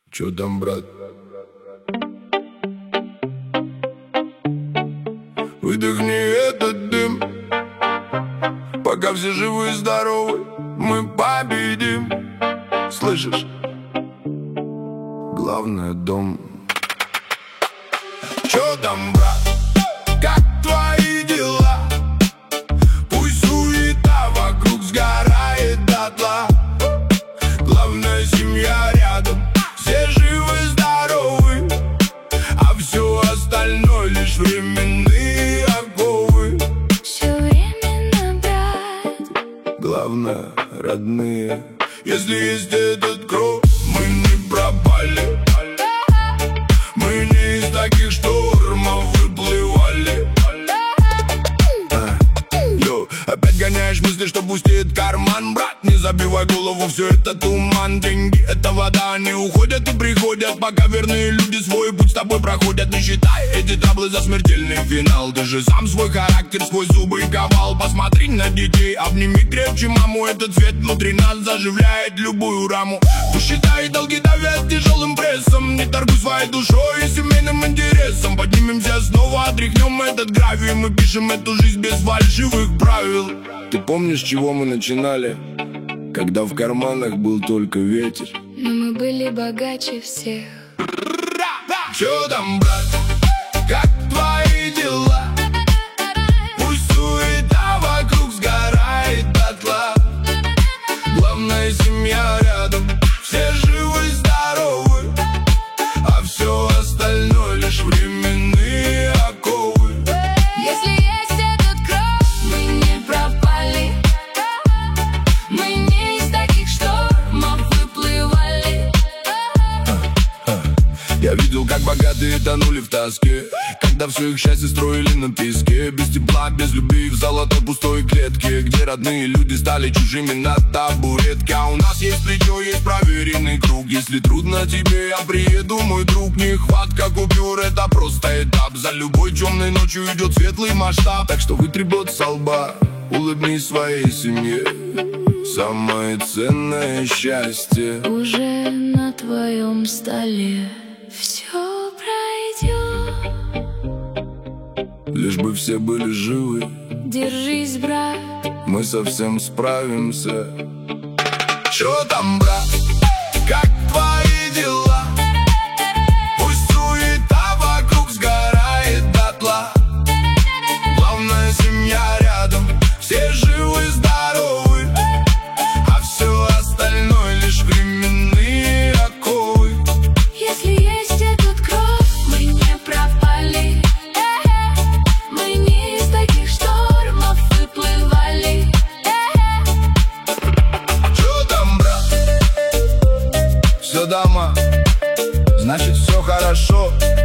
Чё там, брат? Выдохни этот дым. Пока все живы и здоровы, мы победим. Слышишь? Главное, дом. Чё там, брат? Как твои дела? Пусть суета вокруг сгорает дотла. Главное, семья рядом, все живы, здоровы, а все остальное лишь временные оковы. Все временно, брат. Главное, родные. Если есть этот кровь, мы не пропали. Мы не из таких штормов выплывали. Йо, опять гоняешь мысли, что пустеет карман, брат. Не забивай голову, все это туман. Деньги — это вода, они уходят и приходят, пока верные люди свой путь с тобой проходят. Не считай эти траблы за смертельный финал. Ты же сам свой характер сквозь зубы ковал. Посмотри на детей, обними крепче маму. Этот свет внутри нас заживляет любую раму. Кто считает долги, давят тяжелым прессом. Не торгуй своей душой и семейным интересом. Поднимемся снова, отряхнем этот гравий. Мы пишем эту жизнь без фальшивых правил. Ты помнишь, с чего мы начинали? Когда в карманах был только ветер. Но мы были богаче всех. Чё там, брат? Как твои дела? Пусть суета вокруг сгорает дотла. Главное, семья рядом, все живы, здоровы, а все остальное лишь временные оковы. Если есть этот кровь, мы не пропали. Мы не из таких штормов выплывали. Я видел, как богатые тонули в тоске, когда все их счастье строили на песке. Без тепла, без любви, в золотой пустой клетке, где родные люди стали чужими на табуретке. А у нас есть плечо, есть проверенный круг. Если трудно тебе, я приеду, мой друг. Нехватка купюр — это просто этап. За любой темной ночью идет светлый масштаб. Так что вытри пот со лба, улыбнись своей семье. Самое ценное счастье Уже на твоем столе все пройдет. лишь бы все были живы. Держись, брат. Мы совсем справимся. Чё там, брат? Как твои дела? Пусть суета вокруг сгорает дотла. Главное, семья рядом, все живы, здоровы, а все остальное лишь временные оковы. Если есть этот кровь, мы не пропали. Мы не из таких штормов выплывали. Чё там, брат? Все дома, значит все хорошо.